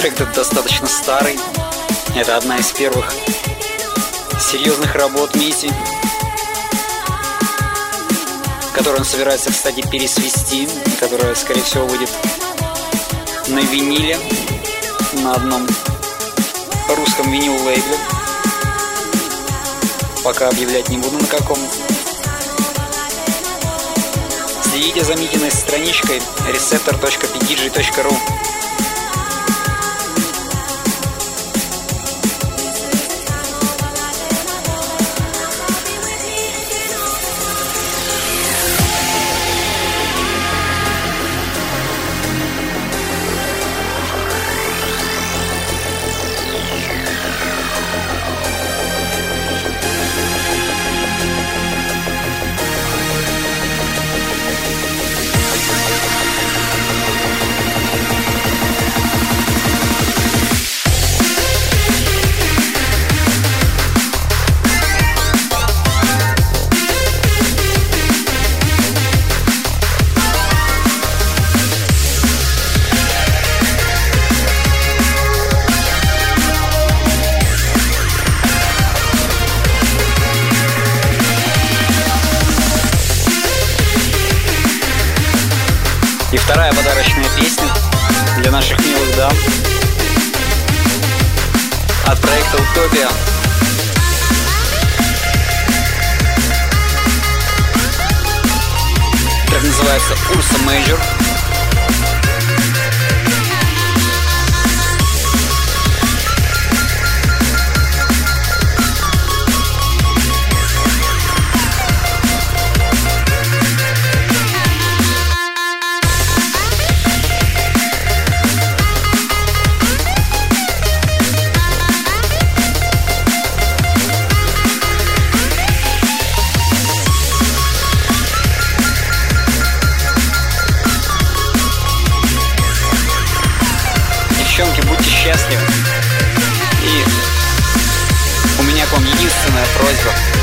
Проект этот достаточно старый. Это одна из первых серьезных работ Мити, которую он собирается, кстати, пересвести, и которая, скорее всего, выйдет на виниле, на одном русском винил-лейбле. Пока объявлять не буду на каком. Следите за Митиной страничкой receptor.pdj.ru. И вторая подарочная песня для наших милых дам от проекта «Утопия». Трек называется «Ursa Major». Девчонки, будьте счастливы. И у меня к вам единственная просьба.